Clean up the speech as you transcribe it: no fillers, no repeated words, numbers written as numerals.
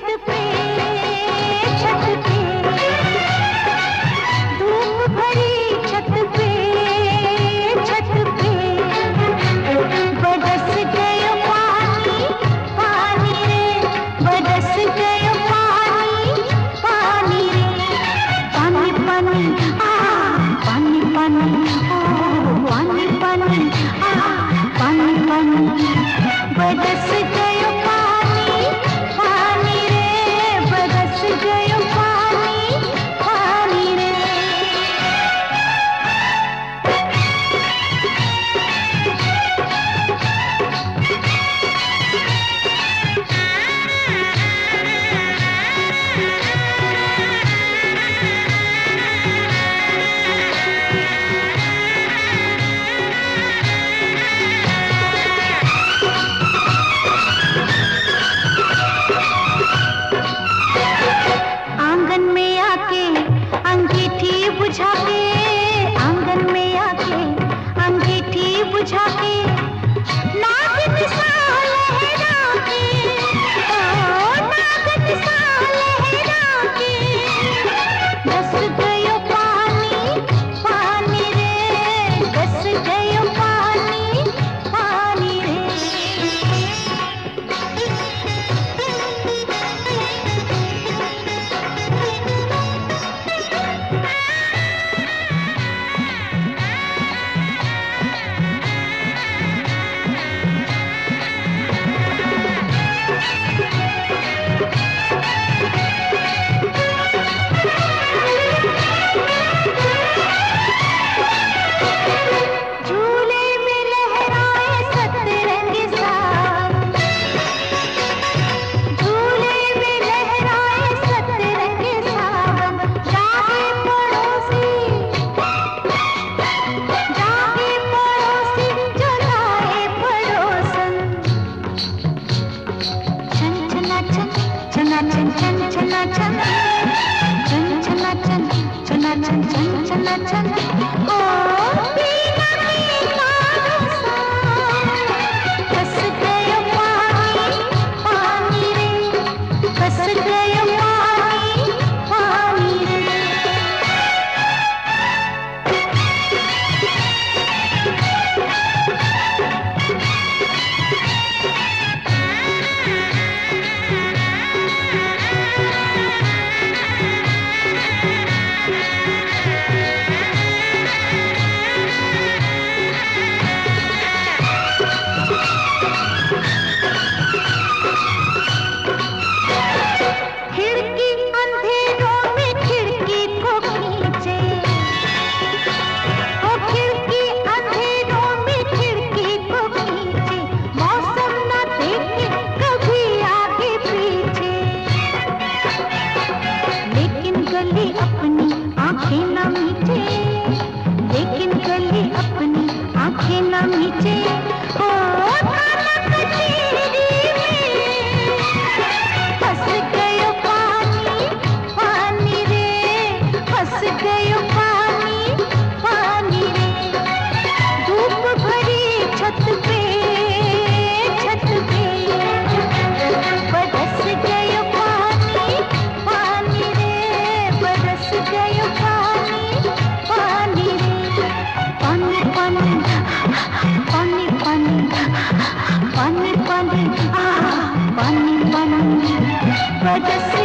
छत पे धूप भरी छत पे बरस गयो पानी पानी रे, बरस गयो पानी पानी रे, पानी पानी पानी पानी पानी पानी पानी पानी बरस गयो पानी पानी रे, बरस गयो पानी पानी रे। आंगन में आके अंगीठी बुझा के, आंगन में आके अंगीठी बुझा के, नागिन सा लहरा के, नागिन सा लहरा के, बस गयो पानी पानी रे, बस गयो पानी पानी रे। झूले में लहराए सतरंग साथ, झूले में लहराए सतरंग सावन, जागे पड़ोसी जगाए पड़ोसन, छन छना छन छना छन छन छना छन छन छना छन छना छन छन छना छन, ओ पीना पीना रसा, बस गयो पानी पानी रे, बस गयो पानी पानी रे। खिड़की अंधेरों में खिड़की को खींचे, ओ खिड़की अंधेरों में खिड़की को खींचे, मौसम न देखे कभी आगे पीछे, लेकिन गली अपनी आंखें न मीचे, लेकिन गली अपनी आंखें न मीचे, ओ थाना कचहरी में फंस गयो पानी पानी रे, फंस गयो पानी पानी रे, धूप भरी छत पे बरस गयो पानी पानी रे, बरस गयो पानी पानी रे, पानी पानी पानी पानी पानी पानी पानी पानी बरस